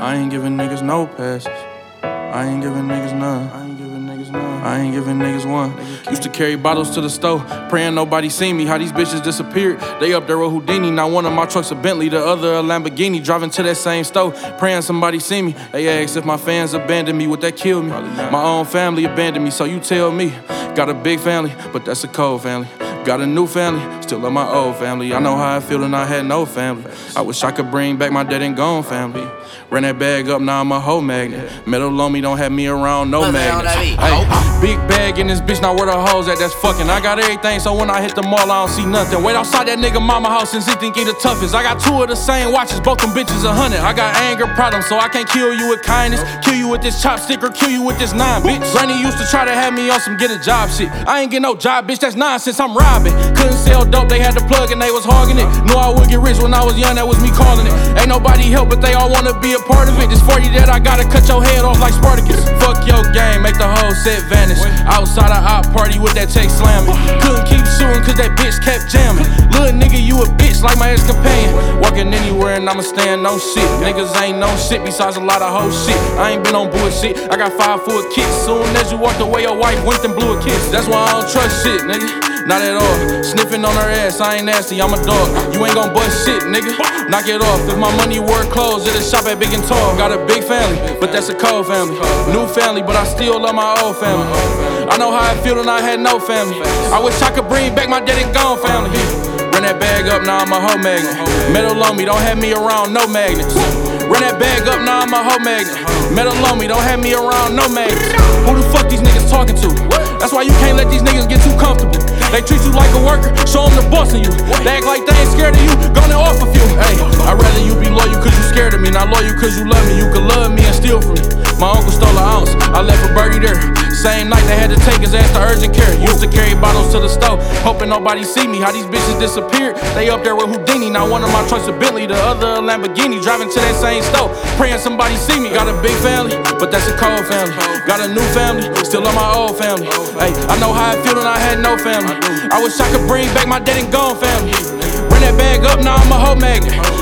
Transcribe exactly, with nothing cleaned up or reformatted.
I ain't giving niggas no passes. I ain't giving niggas none. I ain't giving niggas none. I ain't giving niggas one. Used to carry bottles to the store, praying nobody seen me. How these bitches disappeared. They up there with Houdini. Now one of my trucks a Bentley, the other a Lamborghini. Driving to that same store, praying somebody see me. They ask if my fans abandoned me, would that kill me? My own family abandoned me, so you tell me. Got a big family, but that's a cold family. Got a new family, still love my old family. I know how I feel and I had no family. I wish I could bring back my dead and gone family. Ran that bag up, now I'm a hoe magnet. Metal on me, don't have me around, no magnets. Hey, big bag in this bitch, now where the hoes at, that's fucking. I got everything, so when I hit the mall, I don't see nothing. Wait outside that nigga mama house since he think he the toughest. I got two of the same watches, both them bitches a hundred. I got anger problems, so I can't kill you with kindness. Kill you with this chopstick or kill you with this nine, bitch. Granny used to try to have me on some get a job shit. I ain't get no job, bitch, that's nonsense, I'm robbing. Couldn't sell dope, they had the plug and they was hogging it. Knew I would get rich when I was young, that was me calling it. Ain't nobody help, but they all wanna be a part of it. This forty that I gotta cut your head off like Spartacus. Fuck your game, make the whole set vanish. Outside a op party with that check slamming. Couldn't keep shooting cause that bitch kept jamming. Little nigga, you a bitch like my ex-companion. Walking anywhere and I'ma stand no shit. Niggas ain't no shit besides a lot of hoe shit. I ain't been on bullshit, I got five for a kick. Soon as you walked away, your wife went and blew a kiss. That's why I don't trust shit, nigga. Not at all. Sniffing on her ass, I ain't nasty, I'm a dog. You ain't gon' bust shit, nigga. Knock it off. If my money wore clothes, it'll shop at Big and Tall. Got a big family, but that's a cold family. New family, but I still love my old family. I know how I feel and I had no family. I wish I could bring back my dead and gone family. Run that bag up, now I'm a hoe magnet. Metal on me, don't have me around no magnets. Run that bag up, now I'm a hoe magnet. Metal on me, don't have me around no magnets. Who the fuck these niggas talking to? That's why you can't let these niggas get too comfortable. They treat you like a worker, show them the boss in you. They act like they ain't scared of you, gonna off a few. Hey, I'd rather you be loyal cause you scared of me, not loyal cause you love me. You could love me and steal from me. My uncle stole an ounce, I left a birdie there. Same night they had to take his ass to urgent care. Used to carry bottles to the stove, hoping nobody see me. How these bitches disappeared, they up there with Houdini. Now one of my trucks a Bentley, the other a Lamborghini. Driving to that same store, praying somebody see me. Got a big family, but that's a cold family. Got a new family, still love my old family. Hey, I know how I feel and I had no family. I wish I could bring back my dead and gone family. Run that bag up, now I'm a hoe magnet.